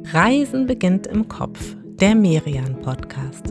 Reisen beginnt im Kopf, der Merian-Podcast.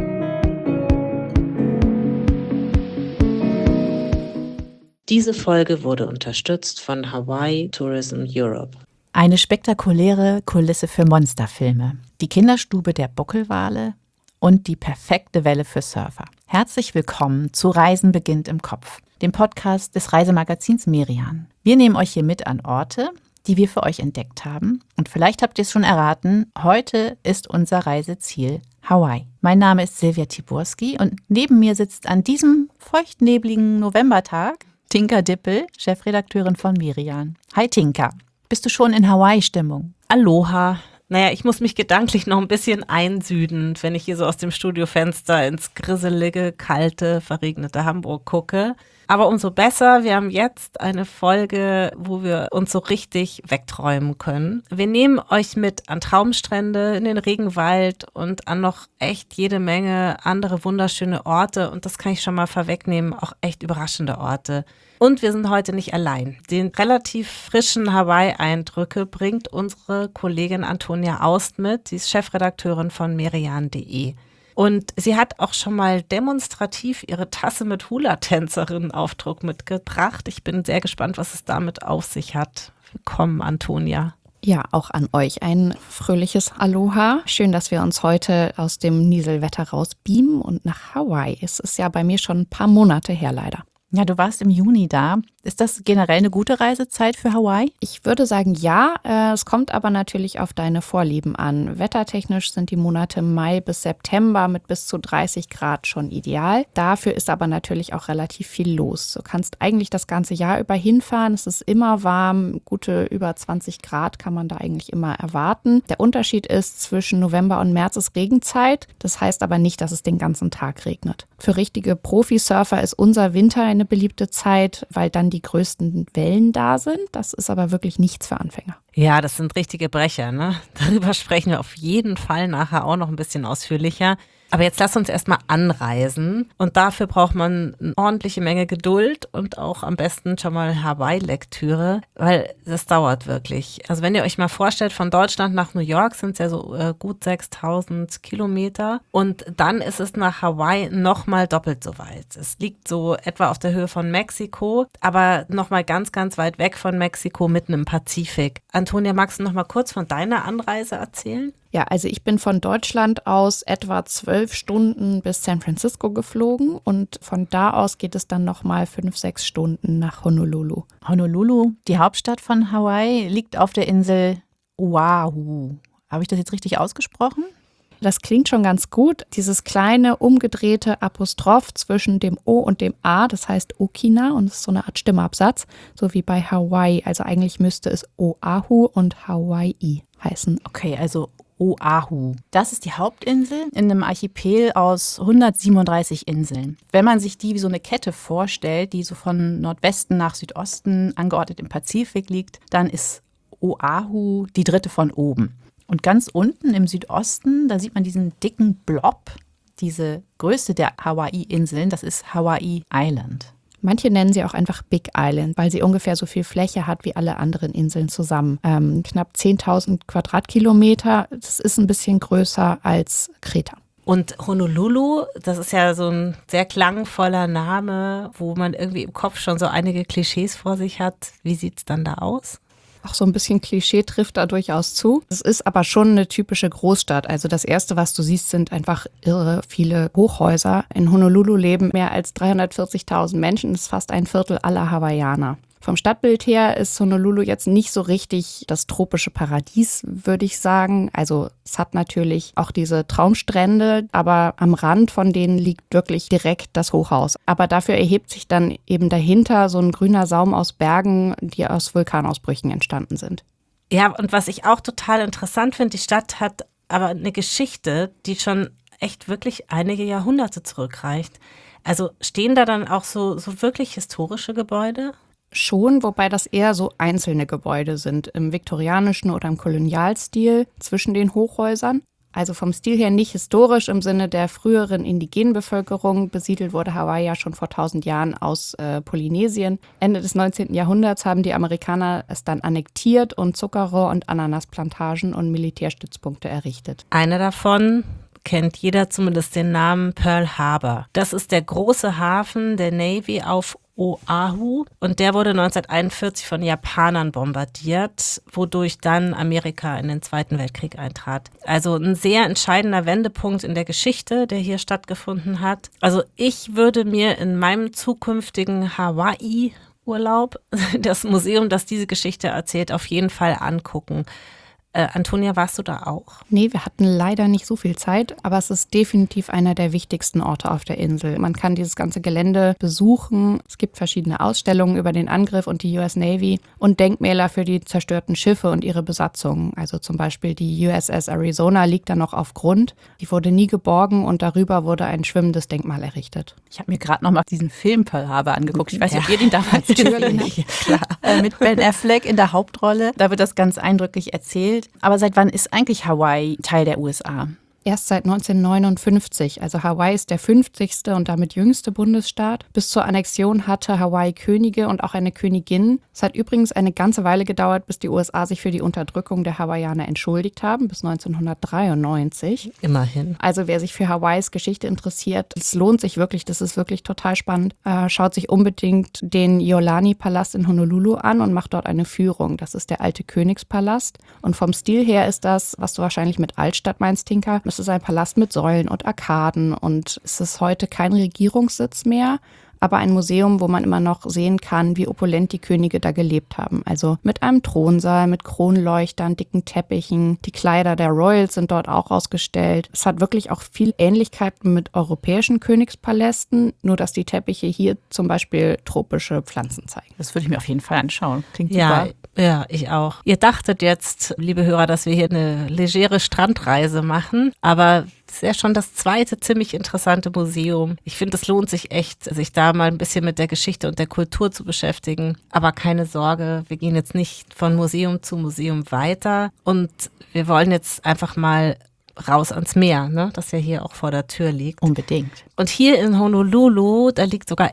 Diese Folge wurde unterstützt von Hawaii Tourism Europe. Eine spektakuläre Kulisse für Monsterfilme, die Kinderstube der Buckelwale und die perfekte Welle für Surfer. Herzlich willkommen zu Reisen beginnt im Kopf, dem Podcast des Reisemagazins Merian. Wir nehmen euch hier mit an Orte, die wir für euch entdeckt haben. Und vielleicht habt ihr es schon erraten, heute ist unser Reiseziel Hawaii. Mein Name ist Silvia Tiburski und neben mir sitzt an diesem feuchtnebligen Novembertag Tinka Dippel, Chefredakteurin von Merian. Hi Tinka, bist du schon in Hawaii-Stimmung? Aloha. Naja, ich muss mich gedanklich noch ein bisschen einsüden, wenn ich hier so aus dem Studiofenster ins grisselige, kalte, verregnete Hamburg gucke. Aber umso besser, wir haben jetzt eine Folge, wo wir uns so richtig wegträumen können. Wir nehmen euch mit an Traumstrände, in den Regenwald und an noch echt jede Menge andere wunderschöne Orte. Und das kann ich schon mal vorwegnehmen, auch echt überraschende Orte. Und wir sind heute nicht allein. Den relativ frischen Hawaii-Eindrücke bringt unsere Kollegin Antonia Aust mit. Sie ist Chefredakteurin von merian.de. Und sie hat auch schon mal demonstrativ ihre Tasse mit Hula-Tänzerinnen-Aufdruck mitgebracht. Ich bin sehr gespannt, was es damit auf sich hat. Willkommen, Antonia. Ja, auch an euch ein fröhliches Aloha. Schön, dass wir uns heute aus dem Nieselwetter rausbeamen und nach Hawaii. Es ist ja bei mir schon ein paar Monate her leider. Ja, du warst im Juni da. Ist das generell eine gute Reisezeit für Hawaii? Ich würde sagen, ja. Es kommt aber natürlich auf deine Vorlieben an. Wettertechnisch sind die Monate Mai bis September mit bis zu 30 Grad schon ideal. Dafür ist aber natürlich auch relativ viel los. Du kannst eigentlich das ganze Jahr über hinfahren. Es ist immer warm. Gute über 20 Grad kann man da eigentlich immer erwarten. Der Unterschied ist, zwischen November und März ist Regenzeit. Das heißt aber nicht, dass es den ganzen Tag regnet. Für richtige Profisurfer ist unser Winter eine beliebte Zeit, weil dann die größten Wellen da sind. Das ist aber wirklich nichts für Anfänger. Ja, das sind richtige Brecher, ne? Darüber sprechen wir auf jeden Fall nachher auch noch ein bisschen ausführlicher. Aber jetzt lass uns erstmal anreisen. Und dafür braucht man eine ordentliche Menge Geduld und auch am besten schon mal Hawaii-Lektüre, weil das dauert wirklich. Also wenn ihr euch mal vorstellt, von Deutschland nach New York sind es ja so gut 6.000 Kilometer. Und dann ist es nach Hawaii nochmal doppelt so weit. Es liegt so etwa auf der Höhe von Mexiko, aber nochmal ganz, ganz weit weg von Mexiko, mitten im Pazifik. Antonia, magst du noch mal kurz von deiner Anreise erzählen? Ja, also ich bin von Deutschland aus etwa 12 Stunden bis San Francisco geflogen und von da aus geht es dann nochmal 5-6 Stunden nach Honolulu. Honolulu, die Hauptstadt von Hawaii, liegt auf der Insel Oahu. Habe ich das jetzt richtig ausgesprochen? Das klingt schon ganz gut. Dieses kleine umgedrehte Apostroph zwischen dem O und dem A, das heißt Okina und das ist so eine Art Stimmabsatz, so wie bei Hawaii. Also eigentlich müsste es Oahu und Hawaii heißen. Okay, also Oahu. Das ist die Hauptinsel in einem Archipel aus 137 Inseln. Wenn man sich die wie so eine Kette vorstellt, die so von Nordwesten nach Südosten angeordnet im Pazifik liegt, dann ist Oahu die dritte von oben. Und ganz unten im Südosten, da sieht man diesen dicken Blob, diese größte der Hawaii-Inseln, das ist Hawaii Island. Manche nennen sie auch einfach Big Island, weil sie ungefähr so viel Fläche hat wie alle anderen Inseln zusammen. Knapp 10.000 Quadratkilometer, das ist ein bisschen größer als Kreta. Und Honolulu, das ist ja so ein sehr klangvoller Name, wo man irgendwie im Kopf schon so einige Klischees vor sich hat. Wie sieht es dann da aus? Auch so ein bisschen Klischee trifft da durchaus zu. Es ist aber schon eine typische Großstadt. Also das Erste, was du siehst, sind einfach irre viele Hochhäuser. In Honolulu leben mehr als 340.000 Menschen. Das ist fast ein Viertel aller Hawaiianer. Vom Stadtbild her ist Honolulu jetzt nicht so richtig das tropische Paradies, würde ich sagen. Also es hat natürlich auch diese Traumstrände, aber am Rand von denen liegt wirklich direkt das Hochhaus. Aber dafür erhebt sich dann eben dahinter so ein grüner Saum aus Bergen, die aus Vulkanausbrüchen entstanden sind. Ja, und was ich auch total interessant finde, die Stadt hat aber eine Geschichte, die schon echt wirklich einige Jahrhunderte zurückreicht. Also stehen da dann auch so wirklich historische Gebäude? Schon, wobei das eher so einzelne Gebäude sind, im viktorianischen oder im Kolonialstil zwischen den Hochhäusern. Also vom Stil her nicht historisch im Sinne der früheren indigenen Bevölkerung. Besiedelt wurde Hawaii ja schon vor 1000 Jahren aus Polynesien. Ende des 19. Jahrhunderts haben die Amerikaner es dann annektiert und Zuckerrohr- und Ananasplantagen und Militärstützpunkte errichtet. Eine davon kennt jeder zumindest den Namen Pearl Harbor. Das ist der große Hafen der Navy auf Oahu und der wurde 1941 von Japanern bombardiert, wodurch dann Amerika in den Zweiten Weltkrieg eintrat. Also ein sehr entscheidender Wendepunkt in der Geschichte, der hier stattgefunden hat. Also ich würde mir in meinem zukünftigen Hawaii-Urlaub das Museum, das diese Geschichte erzählt, auf jeden Fall angucken. Antonia, warst du da auch? Nee, wir hatten leider nicht so viel Zeit, aber es ist definitiv einer der wichtigsten Orte auf der Insel. Man kann dieses ganze Gelände besuchen. Es gibt verschiedene Ausstellungen über den Angriff und die US Navy und Denkmäler für die zerstörten Schiffe und ihre Besatzungen. Also zum Beispiel die USS Arizona liegt da noch auf Grund. Die wurde nie geborgen und darüber wurde ein schwimmendes Denkmal errichtet. Ich habe mir gerade noch mal diesen Film Pearl Harbor angeguckt. Ich weiß nicht, ob ihr den damals gesehen habt. Mit Ben Affleck in der Hauptrolle. Da wird das ganz eindrücklich erzählt. Aber seit wann ist eigentlich Hawaii Teil der USA? Erst seit 1959, also Hawaii ist der 50. und damit jüngste Bundesstaat. Bis zur Annexion hatte Hawaii Könige und auch eine Königin. Es hat übrigens eine ganze Weile gedauert, bis die USA sich für die Unterdrückung der Hawaiianer entschuldigt haben, bis 1993. Immerhin. Also wer sich für Hawaiis Geschichte interessiert, es lohnt sich wirklich, das ist wirklich total spannend. Schaut sich unbedingt den Iolani-Palast in Honolulu an und macht dort eine Führung. Das ist der alte Königspalast. Und vom Stil her ist das, was du wahrscheinlich mit Altstadt meinst, Tinka, es ist ein Palast mit Säulen und Arkaden und es ist heute kein Regierungssitz mehr, aber ein Museum, wo man immer noch sehen kann, wie opulent die Könige da gelebt haben. Also mit einem Thronsaal, mit Kronleuchtern, dicken Teppichen. Die Kleider der Royals sind dort auch ausgestellt. Es hat wirklich auch viel Ähnlichkeit mit europäischen Königspalästen, nur dass die Teppiche hier zum Beispiel tropische Pflanzen zeigen. Das würde ich mir auf jeden Fall anschauen. Klingt Ja, super. ja, ich auch. Ihr dachtet jetzt, liebe Hörer, dass wir hier eine legere Strandreise machen, aber es ist ja schon das zweite ziemlich interessante Museum. Ich finde, es lohnt sich echt, sich da mal ein bisschen mit der Geschichte und der Kultur zu beschäftigen. Aber keine Sorge, wir gehen jetzt nicht von Museum zu Museum weiter und wir wollen jetzt einfach mal raus ans Meer, ne, das ja hier auch vor der Tür liegt. Unbedingt. Und hier in Honolulu, da liegt sogar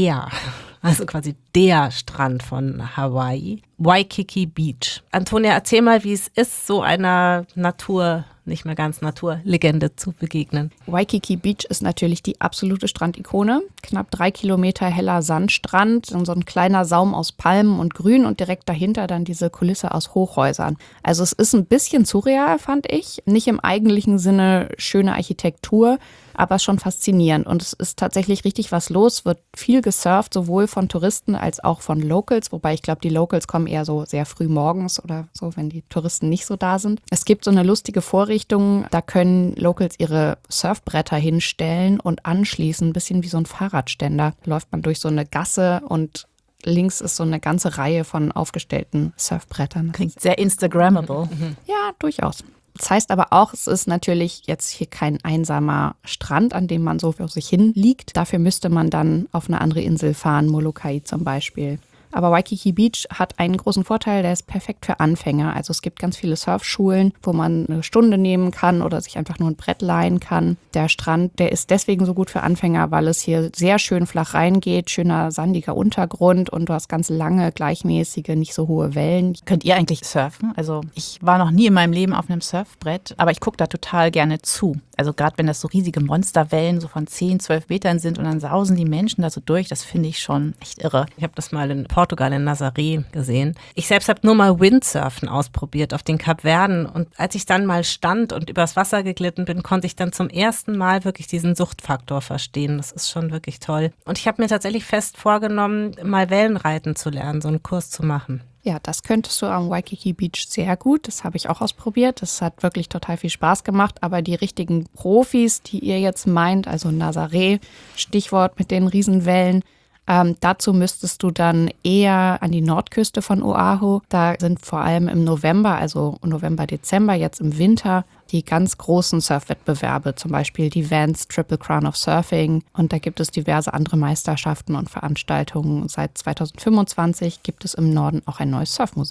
also quasi der Strand von Hawaii, Waikiki Beach. Antonia, erzähl mal, wie es ist, so einer nicht mehr ganz Naturlegende zu begegnen. Waikiki Beach ist natürlich die absolute Strandikone. Knapp 3 Kilometer heller Sandstrand und so ein kleiner Saum aus Palmen und Grün und direkt dahinter dann diese Kulisse aus Hochhäusern. Also es ist ein bisschen surreal, fand ich. Nicht im eigentlichen Sinne schöne Architektur, aber schon faszinierend. Und es ist tatsächlich richtig was los, wird viel gesurft, sowohl von Touristen als auch von Locals. Wobei ich glaube, die Locals kommen eher so sehr früh morgens oder so, wenn die Touristen nicht so da sind. Es gibt so eine lustige Vorrichtung, da können Locals ihre Surfbretter hinstellen und anschließen, ein bisschen wie so ein Fahrradständer. Da läuft man durch so eine Gasse und links ist so eine ganze Reihe von aufgestellten Surfbrettern. Klingt sehr Instagrammable. Ja, durchaus. Das heißt aber auch, es ist natürlich jetzt hier kein einsamer Strand, an dem man so für sich hin liegt. Dafür müsste man dann auf eine andere Insel fahren, Molokai zum Beispiel. Aber Waikiki Beach hat einen großen Vorteil, der ist perfekt für Anfänger. Also es gibt ganz viele Surfschulen, wo man eine Stunde nehmen kann oder sich einfach nur ein Brett leihen kann. Der Strand, der ist deswegen so gut für Anfänger, weil es hier sehr schön flach reingeht, schöner sandiger Untergrund und du hast ganz lange, gleichmäßige, nicht so hohe Wellen. Könnt ihr eigentlich surfen? Also ich war noch nie in meinem Leben auf einem Surfbrett, aber ich gucke da total gerne zu. Also gerade wenn das so riesige Monsterwellen so von 10, 12 Metern sind und dann sausen die Menschen da so durch, das finde ich schon echt irre. Ich habe das mal in Portugal, in Nazaré gesehen. Ich selbst habe nur mal Windsurfen ausprobiert auf den Kapverden und als ich dann mal stand und übers Wasser geglitten bin, konnte ich dann zum ersten Mal wirklich diesen Suchtfaktor verstehen. Das ist schon wirklich toll. Und ich habe mir tatsächlich fest vorgenommen, mal Wellenreiten zu lernen, so einen Kurs zu machen. Ja, das könntest du am Waikiki Beach sehr gut. Das habe ich auch ausprobiert. Das hat wirklich total viel Spaß gemacht. Aber die richtigen Profis, die ihr jetzt meint, also Nazaré, Stichwort mit den Riesenwellen, dazu müsstest du dann eher an die Nordküste von Oahu. Da sind vor allem im November, also November, Dezember, jetzt im Winter, die ganz großen Surfwettbewerbe, zum Beispiel die Vans Triple Crown of Surfing. Und da gibt es diverse andere Meisterschaften und Veranstaltungen. Seit 2025 gibt es im Norden auch ein neues Surfmuseum.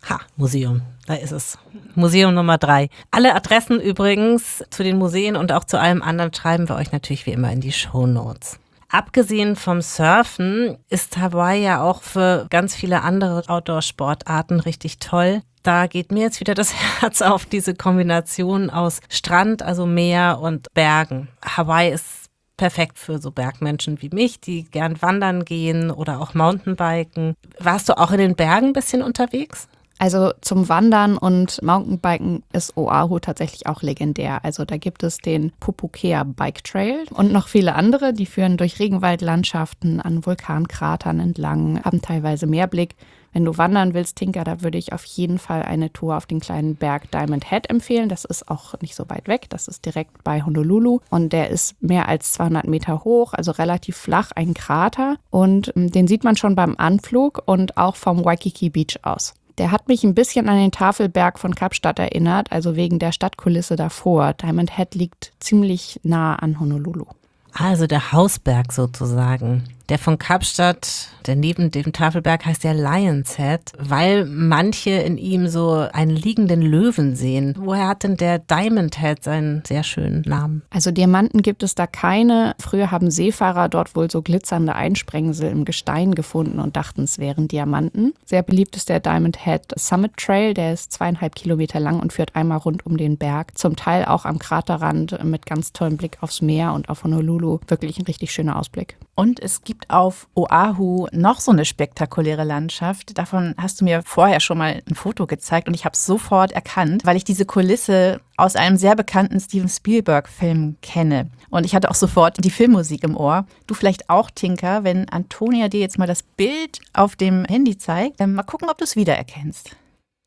Museum. Da ist es. Museum Nummer 3. Alle Adressen übrigens zu den Museen und auch zu allem anderen schreiben wir euch natürlich wie immer in die Shownotes. Abgesehen vom Surfen ist Hawaii ja auch für ganz viele andere Outdoor-Sportarten richtig toll. Da geht mir jetzt wieder das Herz auf diese Kombination aus Strand, also Meer und Bergen. Hawaii ist perfekt für so Bergmenschen wie mich, die gern wandern gehen oder auch Mountainbiken. Warst du auch in den Bergen ein bisschen unterwegs? Also zum Wandern und Mountainbiken ist Oahu tatsächlich auch legendär. Also da gibt es den Pupukea Bike Trail und noch viele andere, die führen durch Regenwaldlandschaften an Vulkankratern entlang, haben teilweise Meerblick. Wenn du wandern willst, Tinka, da würde ich auf jeden Fall eine Tour auf den kleinen Berg Diamond Head empfehlen. Das ist auch nicht so weit weg, das ist direkt bei Honolulu und der ist mehr als 200 Meter hoch, also relativ flach, ein Krater und den sieht man schon beim Anflug und auch vom Waikiki Beach aus. Der hat mich ein bisschen an den Tafelberg von Kapstadt erinnert, also wegen der Stadtkulisse davor. Diamond Head liegt ziemlich nah an Honolulu. Also der Hausberg sozusagen. Der von Kapstadt, der neben dem Tafelberg heißt ja Lion's Head, weil manche in ihm so einen liegenden Löwen sehen. Woher hat denn der Diamond Head seinen sehr schönen Namen? Also Diamanten gibt es da keine. Früher haben Seefahrer dort wohl so glitzernde Einsprengsel im Gestein gefunden und dachten, es wären Diamanten. Sehr beliebt ist der Diamond Head Summit Trail, der ist 2,5 Kilometer lang und führt einmal rund um den Berg. Zum Teil auch am Kraterrand mit ganz tollem Blick aufs Meer und auf Honolulu. Wirklich ein richtig schöner Ausblick. Und es gibt auf Oahu noch so eine spektakuläre Landschaft. Davon hast du mir vorher schon mal ein Foto gezeigt und ich habe es sofort erkannt, weil ich diese Kulisse aus einem sehr bekannten Steven Spielberg-Film kenne. Und ich hatte auch sofort die Filmmusik im Ohr. Du vielleicht auch, Tinka, wenn Antonia dir jetzt mal das Bild auf dem Handy zeigt. Mal gucken, ob du es wiedererkennst.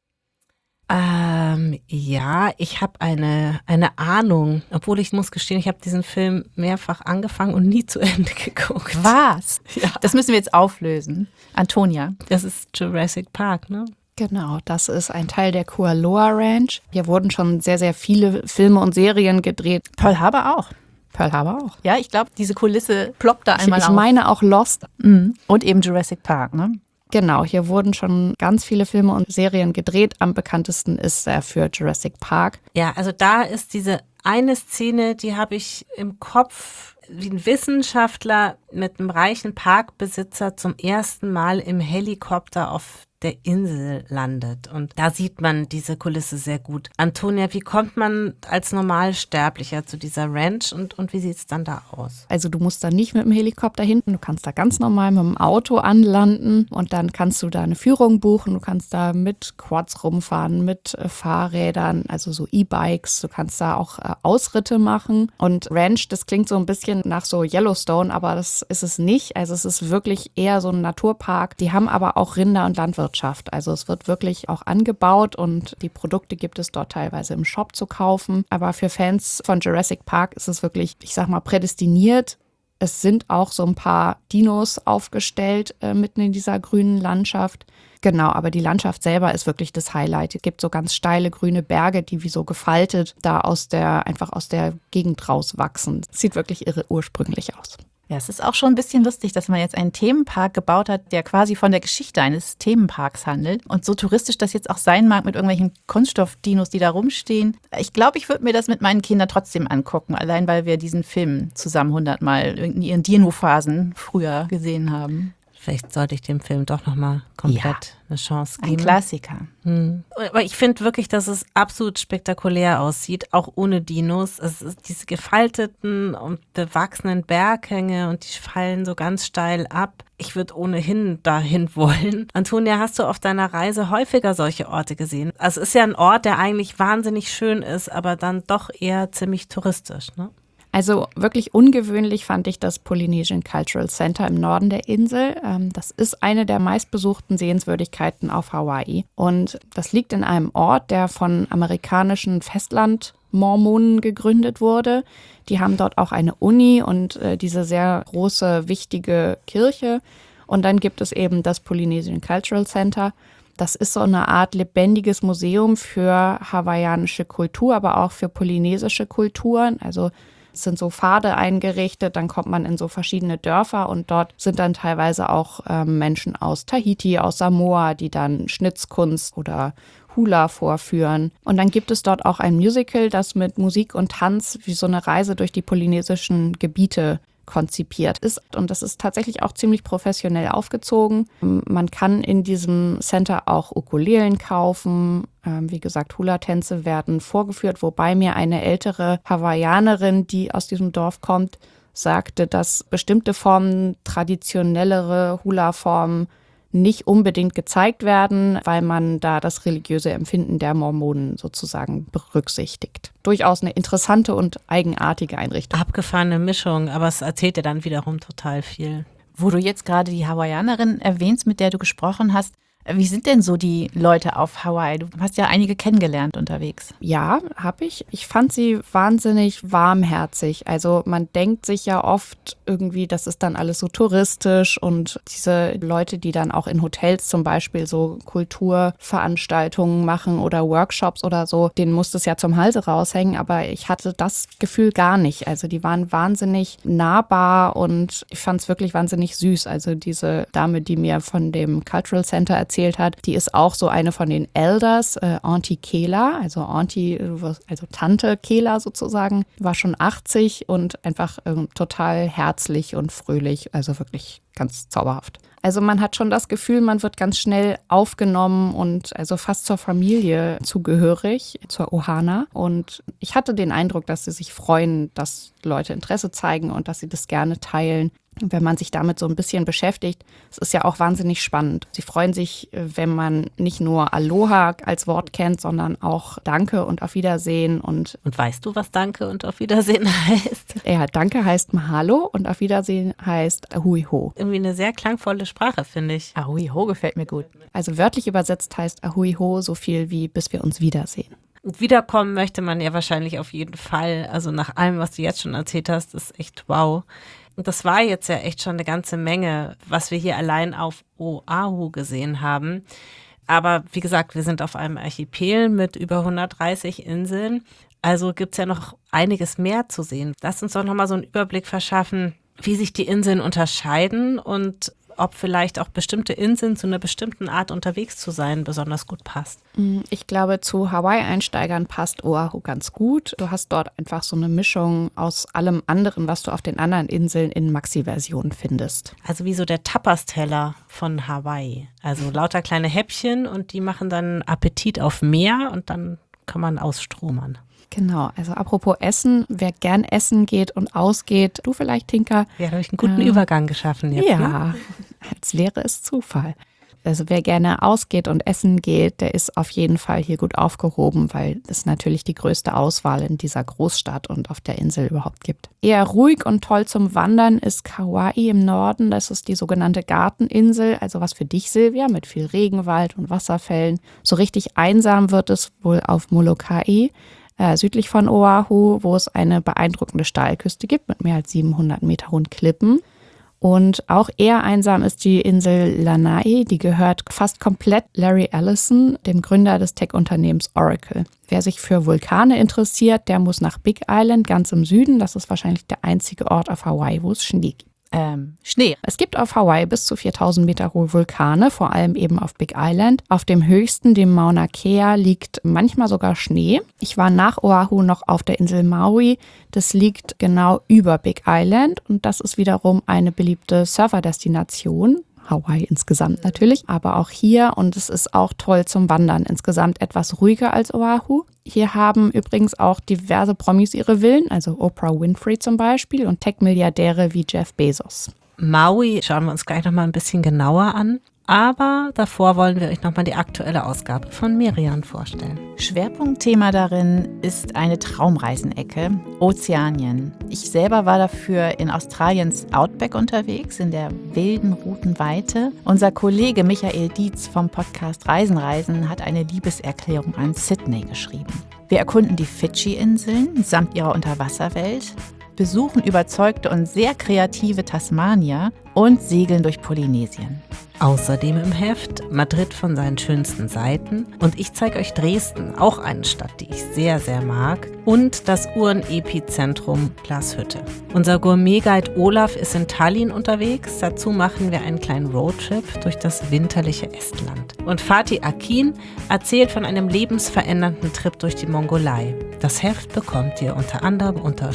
Ja, ich habe eine Ahnung, obwohl ich muss gestehen, ich habe diesen Film mehrfach angefangen und nie zu Ende geguckt. Was? Ja. Das müssen wir jetzt auflösen. Antonia. Das ist Jurassic Park, ne? Genau, das ist ein Teil der Kualoa Ranch. Hier wurden schon sehr, sehr viele Filme und Serien gedreht. Pearl Harbor auch. Pearl Harbor auch. Ja, ich glaube, diese Kulisse ploppt da einmal auf. Ich meine auch Lost. Und eben Jurassic Park, ne? Genau, hier wurden schon ganz viele Filme und Serien gedreht. Am bekanntesten ist er für Jurassic Park. Ja, also da ist diese eine Szene, die habe ich im Kopf, wie ein Wissenschaftler mit einem reichen Parkbesitzer zum ersten Mal im Helikopter auf der Insel landet. Und da sieht man diese Kulisse sehr gut. Antonia, wie kommt man als Normalsterblicher zu dieser Ranch und wie sieht es dann da aus? Also du musst da nicht mit dem Helikopter hinten, du kannst da ganz normal mit dem Auto anlanden und dann kannst du da eine Führung buchen. Du kannst da mit Quads rumfahren, mit Fahrrädern, also so E-Bikes. Du kannst da auch Ausritte machen. Und Ranch, das klingt so ein bisschen nach so Yellowstone, aber das ist es nicht. Also es ist wirklich eher so ein Naturpark. Die haben aber auch Rinder- und Landwirtschaft. Also es wird wirklich auch angebaut und die Produkte gibt es dort teilweise im Shop zu kaufen. Aber für Fans von Jurassic Park ist es wirklich, ich sag mal, prädestiniert. Es sind auch so ein paar Dinos aufgestellt mitten in dieser grünen Landschaft. Genau, aber die Landschaft selber ist wirklich das Highlight. Es gibt so ganz steile grüne Berge, die wie so gefaltet da einfach aus der Gegend rauswachsen. Sieht wirklich irre ursprünglich aus. Ja, es ist auch schon ein bisschen lustig, dass man jetzt einen Themenpark gebaut hat, der quasi von der Geschichte eines Themenparks handelt. Und so touristisch das jetzt auch sein mag mit irgendwelchen Kunststoffdinos, die da rumstehen. Ich glaube, ich würde mir das mit meinen Kindern trotzdem angucken, allein weil wir diesen Film zusammen 100 Mal in ihren Dino-Phasen früher gesehen haben. Vielleicht sollte ich dem Film doch nochmal komplett eine Chance geben. Ein Klassiker. Aber ich finde wirklich, dass es absolut spektakulär aussieht, auch ohne Dinos. Es ist diese gefalteten und bewachsenen Berghänge und die fallen so ganz steil ab. Ich würde ohnehin dahin wollen. Antonia, hast du auf deiner Reise häufiger solche Orte gesehen? Also es ist ja ein Ort, der eigentlich wahnsinnig schön ist, aber dann doch eher ziemlich touristisch, ne? Also wirklich ungewöhnlich fand ich das Polynesian Cultural Center im Norden der Insel. Das ist eine der meistbesuchten Sehenswürdigkeiten auf Hawaii. Und das liegt in einem Ort, der von amerikanischen Festlandmormonen gegründet wurde. Die haben dort auch eine Uni und diese sehr große, wichtige Kirche. Und dann gibt es eben das Polynesian Cultural Center. Das ist so eine Art lebendiges Museum für hawaiianische Kultur, aber auch für polynesische Kulturen. Also Es sind so Pfade eingerichtet, dann kommt man in so verschiedene Dörfer und dort sind dann teilweise auch Menschen aus Tahiti, aus Samoa, die dann Schnitzkunst oder Hula vorführen. Und dann gibt es dort auch ein Musical, das mit Musik und Tanz wie so eine Reise durch die polynesischen Gebiete konzipiert ist. Und das ist tatsächlich auch ziemlich professionell aufgezogen. Man kann in diesem Center auch Ukulelen kaufen. Wie gesagt, Hula-Tänze werden vorgeführt, wobei mir eine ältere Hawaiianerin, die aus diesem Dorf kommt, sagte, dass bestimmte Formen, traditionellere Hula-Formen, nicht unbedingt gezeigt werden, weil man da das religiöse Empfinden der Mormonen sozusagen berücksichtigt. Durchaus eine interessante und eigenartige Einrichtung. Abgefahrene Mischung, aber es erzählt dir dann wiederum total viel. Wo du jetzt gerade die Hawaiianerin erwähnst, mit der du gesprochen hast, wie sind denn so die Leute auf Hawaii? Du hast ja einige kennengelernt unterwegs. Ja, habe ich. Ich fand sie wahnsinnig warmherzig. Also man denkt sich ja oft irgendwie, das ist dann alles so touristisch und diese Leute, die dann auch in Hotels zum Beispiel so Kulturveranstaltungen machen oder Workshops oder so, denen muss das ja zum Halse raushängen. Aber ich hatte das Gefühl gar nicht. Also die waren wahnsinnig nahbar und ich fand es wirklich wahnsinnig süß. Also diese Dame, die mir von dem Cultural Center erzählt hat, die ist auch so eine von den Elders, Auntie Kela, also Tante Kela sozusagen, war schon 80 und einfach total herzlich und fröhlich, also wirklich ganz zauberhaft. Also man hat schon das Gefühl, man wird ganz schnell aufgenommen und also fast zur Familie zugehörig, zur Ohana. Und ich hatte den Eindruck, dass sie sich freuen, dass Leute Interesse zeigen und dass sie das gerne teilen. Wenn man sich damit so ein bisschen beschäftigt, es ist ja auch wahnsinnig spannend. Sie freuen sich, wenn man nicht nur Aloha als Wort kennt, sondern auch Danke und Auf Wiedersehen. Und weißt du, was Danke und Auf Wiedersehen heißt? Ja, Danke heißt Mahalo und Auf Wiedersehen heißt Ahui Ho. Irgendwie eine sehr klangvolle Sprache, finde ich. Ahui Ho gefällt mir gut. Also wörtlich übersetzt heißt Ahui Ho so viel wie bis wir uns wiedersehen. Und wiederkommen möchte man ja wahrscheinlich auf jeden Fall. Also nach allem, was du jetzt schon erzählt hast, ist echt wow. Und das war jetzt ja echt schon eine ganze Menge, was wir hier allein auf Oahu gesehen haben. Aber wie gesagt, wir sind auf einem Archipel mit über 130 Inseln. Also gibt es ja noch einiges mehr zu sehen. Lass uns doch nochmal so einen Überblick verschaffen, wie sich die Inseln unterscheiden und ob vielleicht auch bestimmte Inseln zu einer bestimmten Art unterwegs zu sein besonders gut passt. Ich glaube, zu Hawaii-Einsteigern passt Oahu ganz gut. Du hast dort einfach so eine Mischung aus allem anderen, was du auf den anderen Inseln in Maxi-Version findest. Also wie so der Tapas-Teller von Hawaii. Also lauter kleine Häppchen und die machen dann Appetit auf mehr und dann kann man ausstromern. Genau, also apropos Essen, wer gern essen geht und ausgeht, du vielleicht, Tinka. Ja, da habe ich einen guten Übergang geschaffen jetzt. Ja, ne? als wäre es Zufall. Also wer gerne ausgeht und essen geht, der ist auf jeden Fall hier gut aufgehoben, weil es natürlich die größte Auswahl in dieser Großstadt und auf der Insel überhaupt gibt. Eher ruhig und toll zum Wandern ist Kauai im Norden. Das ist die sogenannte Garteninsel, also was für dich, Silvia, mit viel Regenwald und Wasserfällen. So richtig einsam wird es wohl auf Molokai, südlich von Oahu, wo es eine beeindruckende Steilküste gibt mit mehr als 700 Meter hohen Klippen. Und auch eher einsam ist die Insel Lanai, die gehört fast komplett Larry Ellison, dem Gründer des Tech-Unternehmens Oracle. Wer sich für Vulkane interessiert, der muss nach Big Island, ganz im Süden. Das ist wahrscheinlich der einzige Ort auf Hawaii, wo es Schnee gibt. Schnee. Es gibt auf Hawaii bis zu 4000 Meter hohe Vulkane, vor allem eben auf Big Island. Auf dem höchsten, dem Mauna Kea, liegt manchmal sogar Schnee. Ich war nach Oahu noch auf der Insel Maui. Das liegt genau über Big Island und das ist wiederum eine beliebte Surferdestination. Hawaii insgesamt natürlich, aber auch hier und es ist auch toll zum Wandern. Insgesamt etwas ruhiger als Oahu. Hier haben übrigens auch diverse Promis ihre Villen, also Oprah Winfrey zum Beispiel und Tech-Milliardäre wie Jeff Bezos. Maui schauen wir uns gleich nochmal ein bisschen genauer an. Aber davor wollen wir euch nochmal die aktuelle Ausgabe von Merian vorstellen. Schwerpunktthema darin ist eine Traumreisenecke, Ozeanien. Ich selber war dafür in Australiens Outback unterwegs, in der wilden Routenweite. Unser Kollege Michael Dietz vom Podcast Reisen hat eine Liebeserklärung an Sydney geschrieben. Wir erkunden die Fidschi-Inseln samt ihrer Unterwasserwelt. besuchen überzeugte und sehr kreative Tasmania und segeln durch Polynesien. Außerdem im Heft Madrid von seinen schönsten Seiten und ich zeige euch Dresden, auch eine Stadt, die ich sehr, sehr mag, und das Uhrenepizentrum Glashütte. Unser Gourmet-Guide Olaf ist in Tallinn unterwegs, dazu machen wir einen kleinen Roadtrip durch das winterliche Estland. Und Fatih Akin erzählt von einem lebensverändernden Trip durch die Mongolei. Das Heft bekommt ihr unter anderem unter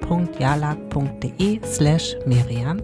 shop.jalak.de/Merian/.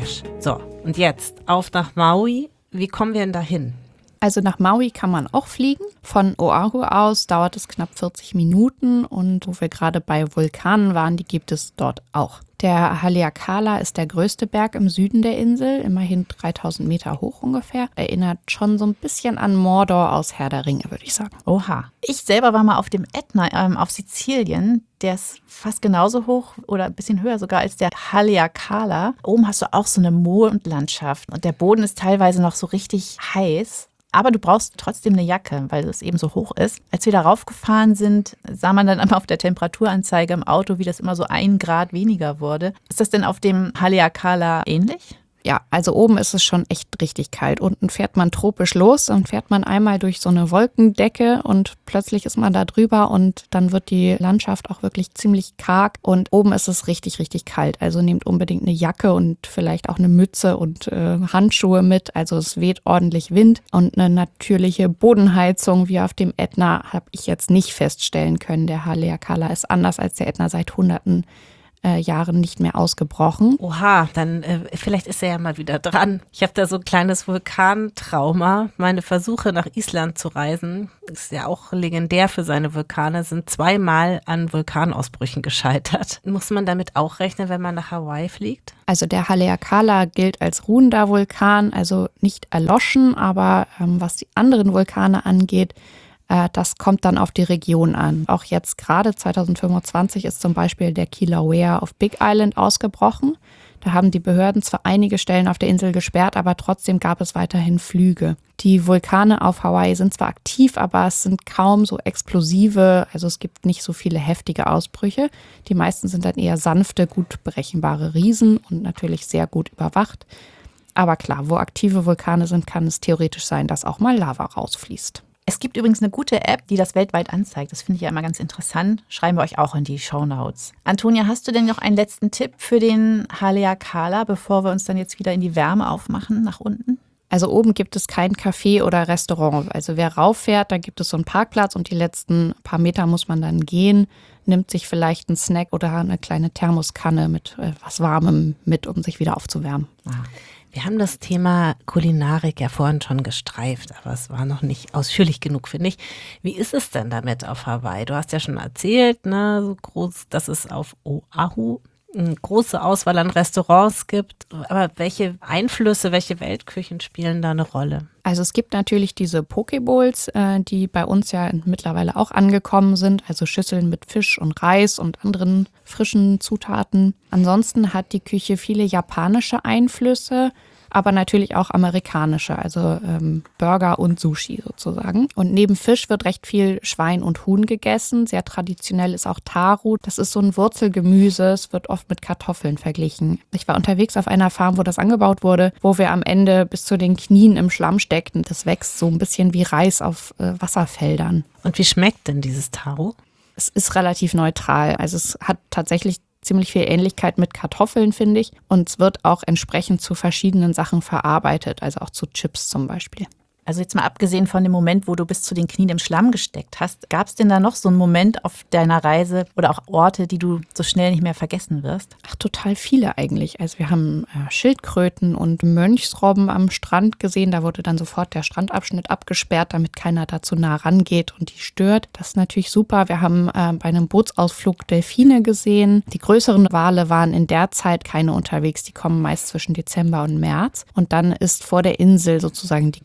So, und jetzt auf nach Maui. Wie kommen wir denn dahin? Also nach Maui kann man auch fliegen. Von Oahu aus dauert es knapp 40 Minuten und wo wir gerade bei Vulkanen waren, die gibt es dort auch. Der Haleakala ist der größte Berg im Süden der Insel, immerhin 3000 Meter hoch ungefähr. Erinnert schon so ein bisschen an Mordor aus Herr der Ringe, würde ich sagen. Oha. Ich selber war mal auf dem Ätna auf Sizilien. Der ist fast genauso hoch oder ein bisschen höher sogar als der Haleakala. Oben hast du auch so eine Mondlandschaft und der Boden ist teilweise noch so richtig heiß. Aber du brauchst trotzdem eine Jacke, weil es eben so hoch ist. Als wir da raufgefahren sind, sah man dann einmal auf der Temperaturanzeige im Auto, wie das immer so 1 Grad weniger wurde. Ist das denn auf dem Haleakala ähnlich? Ja, also oben ist es schon echt richtig kalt. Unten fährt man tropisch los und fährt man einmal durch so eine Wolkendecke und plötzlich ist man da drüber und dann wird die Landschaft auch wirklich ziemlich karg und oben ist es richtig, richtig kalt. Also nehmt unbedingt eine Jacke und vielleicht auch eine Mütze und Handschuhe mit. Also es weht ordentlich Wind und eine natürliche Bodenheizung wie auf dem Ätna habe ich jetzt nicht feststellen können. Der Haleakala ist anders als der Ätna seit Hunderten Jahren nicht mehr ausgebrochen. Oha, dann vielleicht ist er ja mal wieder dran. Ich habe da so ein kleines Vulkantrauma. Meine Versuche nach Island zu reisen, ist ja auch legendär für seine Vulkane, sind 2-mal an Vulkanausbrüchen gescheitert. Muss man damit auch rechnen, wenn man nach Hawaii fliegt? Also der Haleakala gilt als ruhender Vulkan, also nicht erloschen, aber was die anderen Vulkane angeht, das kommt dann auf die Region an. Auch jetzt gerade 2025 ist zum Beispiel der Kilauea auf Big Island ausgebrochen. Da haben die Behörden zwar einige Stellen auf der Insel gesperrt, aber trotzdem gab es weiterhin Flüge. Die Vulkane auf Hawaii sind zwar aktiv, aber es sind kaum so explosive, also es gibt nicht so viele heftige Ausbrüche. Die meisten sind dann eher sanfte, gut berechenbare Riesen und natürlich sehr gut überwacht. Aber klar, wo aktive Vulkane sind, kann es theoretisch sein, dass auch mal Lava rausfließt. Es gibt übrigens eine gute App, die das weltweit anzeigt. Das finde ich ja immer ganz interessant. Schreiben wir euch auch in die Shownotes. Antonia, hast du denn noch einen letzten Tipp für den Haleakala, bevor wir uns dann jetzt wieder in die Wärme aufmachen nach unten? Also oben gibt es kein Café oder Restaurant. Also wer rauffährt, da gibt es so einen Parkplatz und die letzten paar Meter muss man dann gehen, nimmt sich vielleicht einen Snack oder eine kleine Thermoskanne mit was Warmem mit, um sich wieder aufzuwärmen. Wir haben das Thema Kulinarik ja vorhin schon gestreift, aber es war noch nicht ausführlich genug, finde ich. Wie ist es denn damit auf Hawaii? Du hast ja schon erzählt, ne, so groß, dass es auf Oahu eine große Auswahl an Restaurants gibt. Aber welche Einflüsse, welche Weltküchen spielen da eine Rolle? Also es gibt natürlich diese Pokebowls, die bei uns ja mittlerweile auch angekommen sind. Also Schüsseln mit Fisch und Reis und anderen frischen Zutaten. Ansonsten hat die Küche viele japanische Einflüsse, aber natürlich auch amerikanische, also Burger und Sushi sozusagen. Und neben Fisch wird recht viel Schwein und Huhn gegessen. Sehr traditionell ist auch Taro. Das ist so ein Wurzelgemüse. Es wird oft mit Kartoffeln verglichen. Ich war unterwegs auf einer Farm, wo das angebaut wurde, wo wir am Ende bis zu den Knien im Schlamm steckten. Das wächst so ein bisschen wie Reis auf Wasserfeldern. Und wie schmeckt denn dieses Taro? Es ist relativ neutral. Also es hat tatsächlich ziemlich viel Ähnlichkeit mit Kartoffeln, finde ich. Und es wird auch entsprechend zu verschiedenen Sachen verarbeitet, also auch zu Chips zum Beispiel. Also jetzt mal abgesehen von dem Moment, wo du bis zu den Knien im Schlamm gesteckt hast, gab es denn da noch so einen Moment auf deiner Reise oder auch Orte, die du so schnell nicht mehr vergessen wirst? Ach, total viele eigentlich. Also wir haben Schildkröten und Mönchsrobben am Strand gesehen. Da wurde dann sofort der Strandabschnitt abgesperrt, damit keiner da zu nah rangeht und die stört. Das ist natürlich super. Wir haben bei einem Bootsausflug Delfine gesehen. Die größeren Wale waren in der Zeit keine unterwegs. Die kommen meist zwischen Dezember und März. Und dann ist vor der Insel sozusagen die Geburtsstätte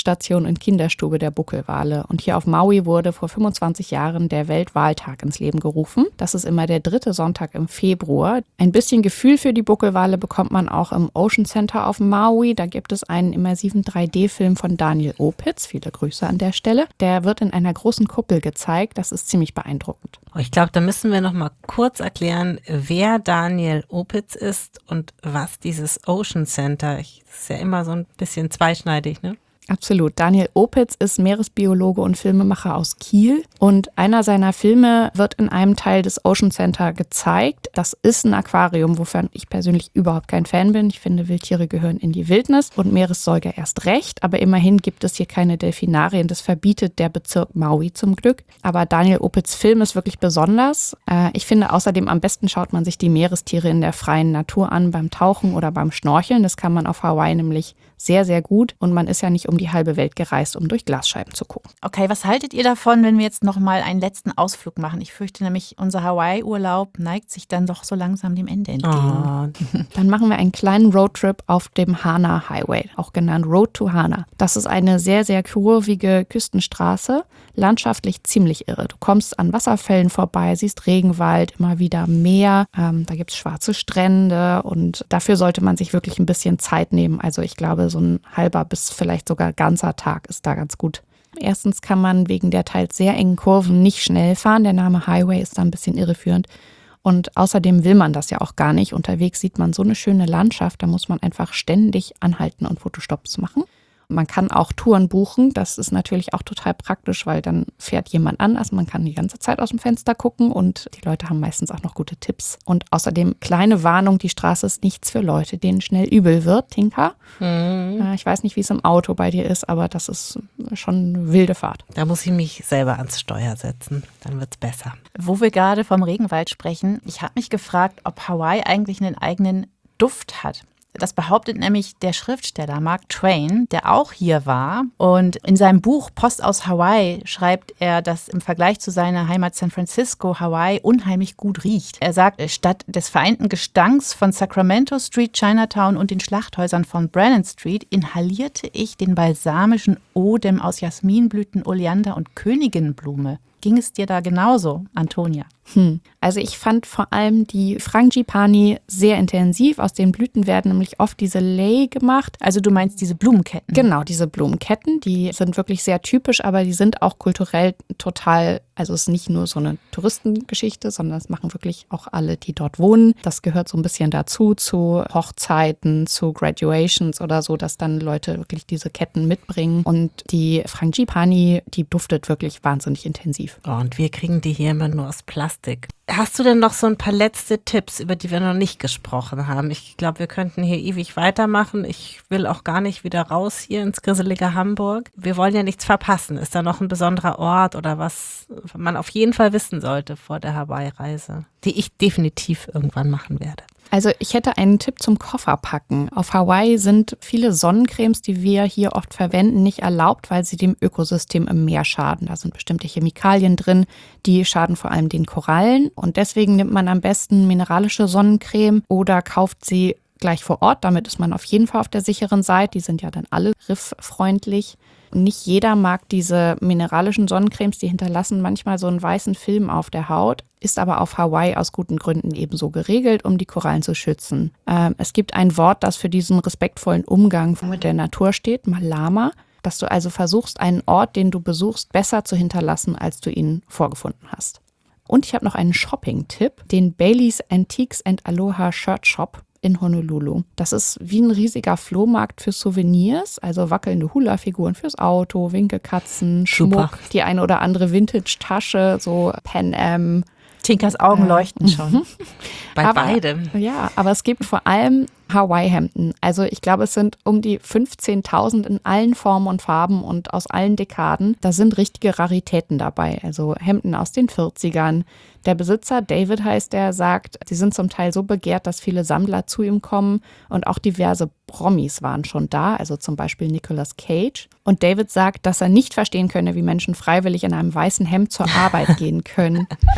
Endstation und Kinderstube der Buckelwale. Und hier auf Maui wurde vor 25 Jahren der Weltwaltag ins Leben gerufen. Das ist immer der 3. Sonntag im Februar. Ein bisschen Gefühl für die Buckelwale bekommt man auch im Ocean Center auf Maui. Da gibt es einen immersiven 3D-Film von Daniel Opitz. Viele Grüße an der Stelle. Der wird in einer großen Kuppel gezeigt. Das ist ziemlich beeindruckend. Ich glaube, da müssen wir noch mal kurz erklären, wer Daniel Opitz ist und was dieses Ocean Center, das ist ja immer so ein bisschen zweischneidig, ne? Absolut. Daniel Opitz ist Meeresbiologe und Filmemacher aus Kiel und einer seiner Filme wird in einem Teil des Ocean Center gezeigt. Das ist ein Aquarium, wofern ich persönlich überhaupt kein Fan bin. Ich finde, Wildtiere gehören in die Wildnis und Meeressäuger erst recht. Aber immerhin gibt es hier keine Delfinarien. Das verbietet der Bezirk Maui zum Glück. Aber Daniel Opitz' Film ist wirklich besonders. Ich finde außerdem, am besten schaut man sich die Meerestiere in der freien Natur an, beim Tauchen oder beim Schnorcheln. Das kann man auf Hawaii nämlich sehr, sehr gut. Und man ist ja nicht um die halbe Welt gereist, um durch Glasscheiben zu gucken. Okay, was haltet ihr davon, wenn wir jetzt noch mal einen letzten Ausflug machen? Ich fürchte nämlich, unser Hawaii-Urlaub neigt sich dann doch so langsam dem Ende entgegen. Dann machen wir einen kleinen Roadtrip auf dem Hana Highway, auch genannt Road to Hana. Das ist eine sehr, sehr kurvige Küstenstraße, landschaftlich ziemlich irre. Du kommst an Wasserfällen vorbei, siehst Regenwald, immer wieder Meer, da gibt es schwarze Strände und dafür sollte man sich wirklich ein bisschen Zeit nehmen. Also ich glaube, so ein halber bis vielleicht sogar ganzer Tag ist da ganz gut. Erstens kann man wegen der teils sehr engen Kurven nicht schnell fahren. Der Name Highway ist da ein bisschen irreführend. Und außerdem will man das ja auch gar nicht. Unterwegs sieht man so eine schöne Landschaft, da muss man einfach ständig anhalten und Fotostopps machen. Man kann auch Touren buchen, das ist natürlich auch total praktisch, weil dann fährt jemand an, also man kann die ganze Zeit aus dem Fenster gucken und die Leute haben meistens auch noch gute Tipps. Und außerdem, kleine Warnung, die Straße ist nichts für Leute, denen schnell übel wird, Tinka. Ich weiß nicht, wie es im Auto bei dir ist, aber das ist schon eine wilde Fahrt. Da muss ich mich selber ans Steuer setzen, dann wird's besser. Wo wir gerade vom Regenwald sprechen, ich habe mich gefragt, ob Hawaii eigentlich einen eigenen Duft hat. Das behauptet nämlich der Schriftsteller Mark Twain, der auch hier war. Und in seinem Buch Post aus Hawaii schreibt er, dass im Vergleich zu seiner Heimat San Francisco Hawaii unheimlich gut riecht. Er sagt, statt des vereinten Gestanks von Sacramento Street, Chinatown und den Schlachthäusern von Brannan Street inhalierte ich den balsamischen Odem aus Jasminblüten, Oleander und Königinblume. Ging es dir da genauso, Antonia? Also ich fand vor allem die Frangipani sehr intensiv. Aus den Blüten werden nämlich oft diese Lei gemacht. Also du meinst diese Blumenketten? Genau, diese Blumenketten, die sind wirklich sehr typisch, aber die sind auch kulturell total, also es ist nicht nur so eine Touristengeschichte, sondern das machen wirklich auch alle, die dort wohnen. Das gehört so ein bisschen dazu, zu Hochzeiten, zu Graduations oder so, dass dann Leute wirklich diese Ketten mitbringen. Und die Frangipani, die duftet wirklich wahnsinnig intensiv. Oh, und wir kriegen die hier immer nur aus Plastik. Hast du denn noch so ein paar letzte Tipps, über die wir noch nicht gesprochen haben? Ich glaube, wir könnten hier ewig weitermachen. Ich will auch gar nicht wieder raus hier ins grisselige Hamburg. Wir wollen ja nichts verpassen. Ist da noch ein besonderer Ort oder was man auf jeden Fall wissen sollte vor der Hawaii-Reise, die ich definitiv irgendwann machen werde? Also ich hätte einen Tipp zum Kofferpacken. Auf Hawaii sind viele Sonnencremes, die wir hier oft verwenden, nicht erlaubt, weil sie dem Ökosystem im Meer schaden. Da sind bestimmte Chemikalien drin, die schaden vor allem den Korallen. Und deswegen nimmt man am besten mineralische Sonnencreme oder kauft sie gleich vor Ort. Damit ist man auf jeden Fall auf der sicheren Seite. Die sind ja dann alle rifffreundlich. Nicht jeder mag diese mineralischen Sonnencremes, die hinterlassen manchmal so einen weißen Film auf der Haut, ist aber auf Hawaii aus guten Gründen ebenso geregelt, um die Korallen zu schützen. Es gibt ein Wort, das für diesen respektvollen Umgang mit der Natur steht, Malama, dass du also versuchst, einen Ort, den du besuchst, besser zu hinterlassen, als du ihn vorgefunden hast. Und ich habe noch einen Shopping-Tipp, den Baileys Antiques and Aloha Shirt Shop in Honolulu. Das ist wie ein riesiger Flohmarkt für Souvenirs, also wackelnde Hula-Figuren fürs Auto, Winkelkatzen, Schmuck, Super. Die eine oder andere Vintage-Tasche, so Pan Am. Tinkas Augen leuchten schon. Bei beidem. Ja, aber es gibt vor allem Hawaii-Hemden. Also ich glaube, es sind um die 15.000 in allen Formen und Farben und aus allen Dekaden. Da sind richtige Raritäten dabei. Also Hemden aus den 40ern. Der Besitzer, David heißt er, sagt, sie sind zum Teil so begehrt, dass viele Sammler zu ihm kommen. Und auch diverse Promis waren schon da, also zum Beispiel Nicolas Cage. Und David sagt, dass er nicht verstehen könne, wie Menschen freiwillig in einem weißen Hemd zur Arbeit gehen können.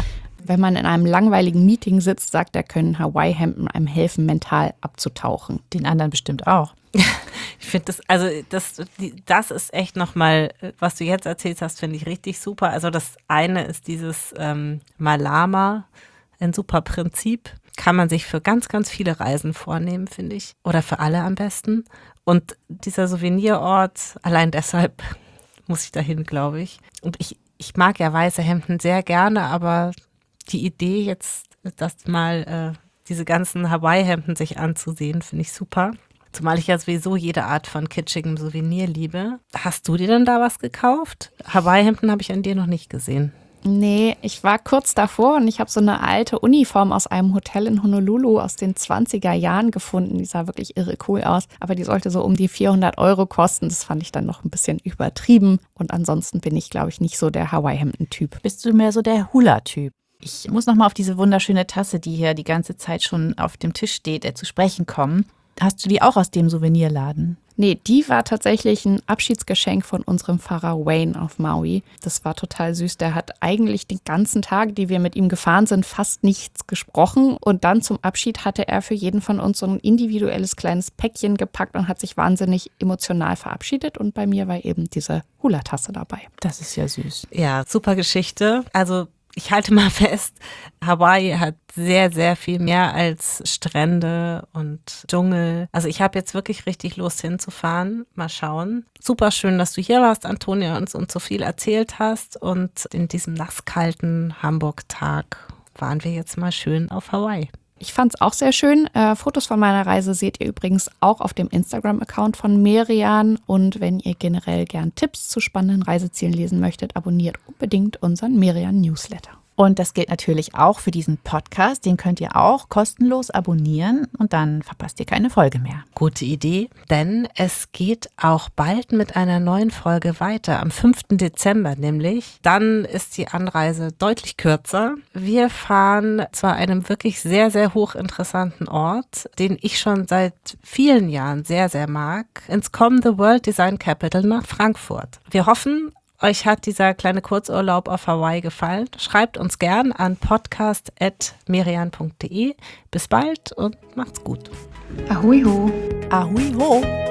wenn man in einem langweiligen Meeting sitzt, sagt er, können Hawaii-Hemden einem helfen, mental abzutauchen. Den anderen bestimmt auch. Ich finde das ist echt nochmal, was du jetzt erzählt hast, finde ich richtig super. Also das eine ist dieses Malama, ein super Prinzip. Kann man sich für ganz, ganz viele Reisen vornehmen, finde ich. Oder für alle am besten. Und dieser Souvenirort, allein deshalb muss ich dahin, glaube ich. Und ich mag ja weiße Hemden sehr gerne, aber die Idee jetzt, diese ganzen Hawaii-Hemden sich anzusehen, finde ich super. Zumal ich ja sowieso jede Art von kitschigem Souvenir liebe. Hast du dir denn da was gekauft? Hawaii-Hemden habe ich an dir noch nicht gesehen. Nee, ich war kurz davor und ich habe so eine alte Uniform aus einem Hotel in Honolulu aus den 20er Jahren gefunden. Die sah wirklich irre cool aus, aber die sollte so um die 400 € kosten. Das fand ich dann noch ein bisschen übertrieben. Und ansonsten bin ich, glaube ich, nicht so der Hawaii-Hemden-Typ. Bist du mehr so der Hula-Typ? Ich muss nochmal auf diese wunderschöne Tasse, die hier die ganze Zeit schon auf dem Tisch steht, zu sprechen kommen. Hast du die auch aus dem Souvenirladen? Nee, die war tatsächlich ein Abschiedsgeschenk von unserem Pfarrer Wayne auf Maui. Das war total süß. Der hat eigentlich den ganzen Tag, die wir mit ihm gefahren sind, fast nichts gesprochen. Und dann zum Abschied hatte er für jeden von uns so ein individuelles kleines Päckchen gepackt und hat sich wahnsinnig emotional verabschiedet. Und bei mir war eben diese Hula-Tasse dabei. Das ist ja süß. Ja, super Geschichte. Also ich halte mal fest, Hawaii hat sehr, sehr viel mehr als Strände und Dschungel. Also ich habe jetzt wirklich richtig Lust hinzufahren. Mal schauen. Super schön, dass du hier warst, Antonia, und uns so viel erzählt hast. Und in diesem nasskalten Hamburg-Tag waren wir jetzt mal schön auf Hawaii. Ich fand es auch sehr schön. Fotos von meiner Reise seht ihr übrigens auch auf dem Instagram-Account von Merian. Und wenn ihr generell gern Tipps zu spannenden Reisezielen lesen möchtet, abonniert unbedingt unseren Merian-Newsletter. Und das gilt natürlich auch für diesen Podcast. Den könnt ihr auch kostenlos abonnieren und dann verpasst ihr keine Folge mehr. Gute Idee, denn es geht auch bald mit einer neuen Folge weiter, am 5. Dezember nämlich. Dann ist die Anreise deutlich kürzer. Wir fahren zu einem wirklich sehr, sehr hochinteressanten Ort, den ich schon seit vielen Jahren sehr, sehr mag, ins kommende World Design Capital nach Frankfurt. Wir hoffen, euch hat dieser kleine Kurzurlaub auf Hawaii gefallen. Schreibt uns gern an podcast@merian.de. Bis bald und macht's gut. Ahui ho. Ahui ho.